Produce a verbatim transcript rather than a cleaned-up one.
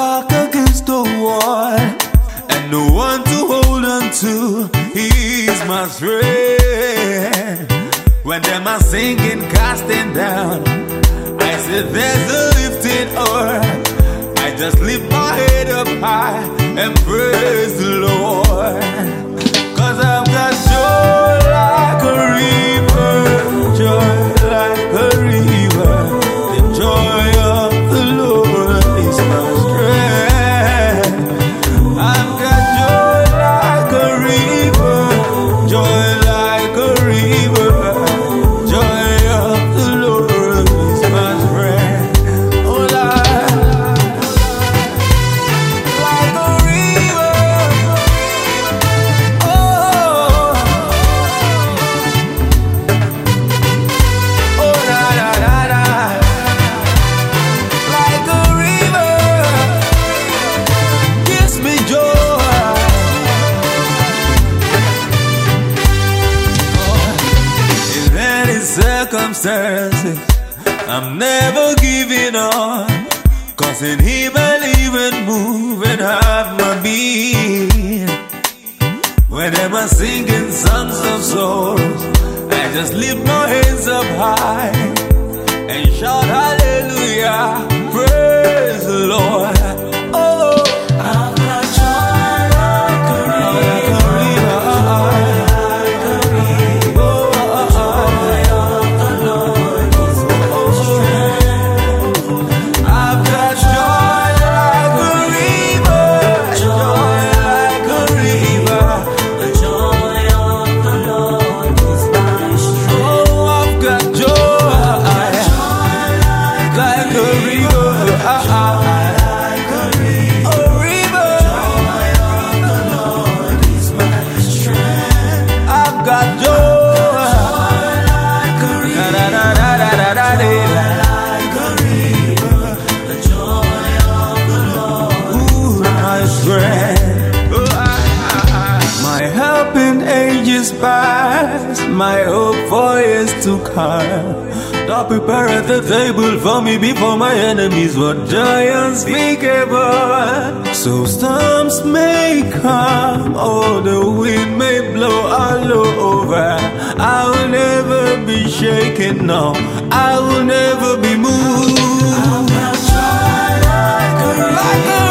back against the wall, and no one to hold on to. He's my strength. When them are singing, casting down, I said there's a lifting up. I just lift my head up high and praise the Lord. Cause I've got joy like a river, joy like a river. The joy of the Lord is my strength. I've got joy like a river, joy like a river. Joy of the Lord is my strength. Oh Lord, like a river. Oh, oh da da da da. Like a river, gives me joy. In any circumstances, I'm never giving up. Cause in Him I live and move and have my being. When am I singing songs of sorrows, I just lift my hands up high and shout hallelujah, praise the Lord. Oh, I've got joy like a river, like a river. Oh, joy of the Lord is my strength. I've got joy like a river, joy like a river. The joy of the Lord is my strength. Oh, I've got joy like a river, like a river. A river. Joy of the Lord is my strength. I've got joy like a river, like a river. The joy of the Lord is my strength. Oh, I, I, I. My helping ages past, my hope for years to come. Thou preparest the table for me before my enemies. What joy unspeakable. So storms may come, or the wind may blow all over. I will never be shaken, no, I will never be moved. I've got joy like a river.